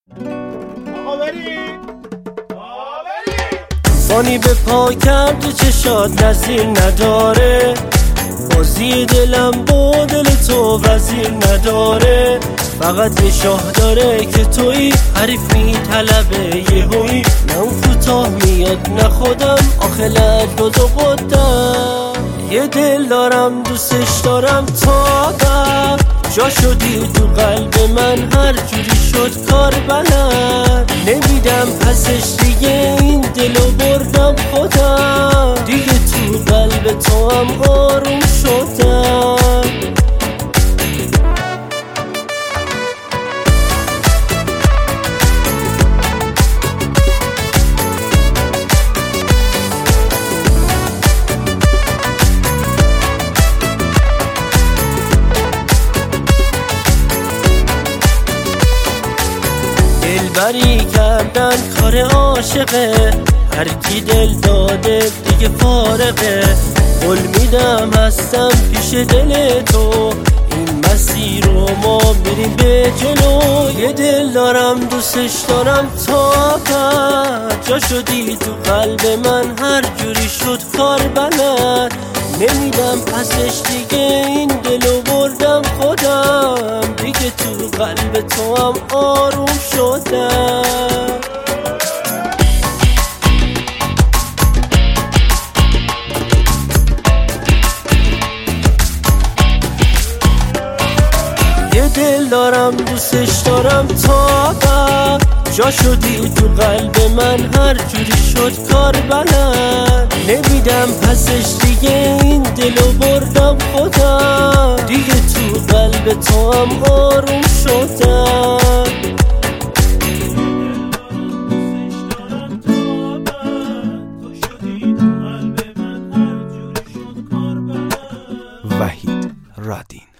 فانی به پا کرد و چشات نظیر نداره، بازی دلم با دل تو وزیر نداره. فقط یه شاه داره که توی حریف میطلبه یهویی، نه اون کوتاه میاد نه خودم آخه لجباز و قدم. یه دل دارم دوستش دارم تا ابد، جا شدی تو قلب من هر جوری شد کار بلد. نمیدم پسش دیگه این دلو بردم خودم، دیگه تو قلب تو هم آروم شدم. دلبری کردن کار عاشقه، هر کی دل داده دیگه فارغه. قول میدم هستم پیش دل تو، این مسیر رو ما بریم به جلو. یه دل دارم دوستش دارم تا ابد، جا شدی تو قلب من هر جوری شد کار بلد. نمیدم پسش دیگه این دلو بردم خودم، دیگه تو قلب تو هم آروم شدم. یه دل دارم دوستش دارم تا ابد، جا شدی تو قلب من هر جوری شد کار بلد. نمیدم پسش دیگه این دلو بردم خودم، دیگه تو قلب تو هم آروم شدم. وحید رادین.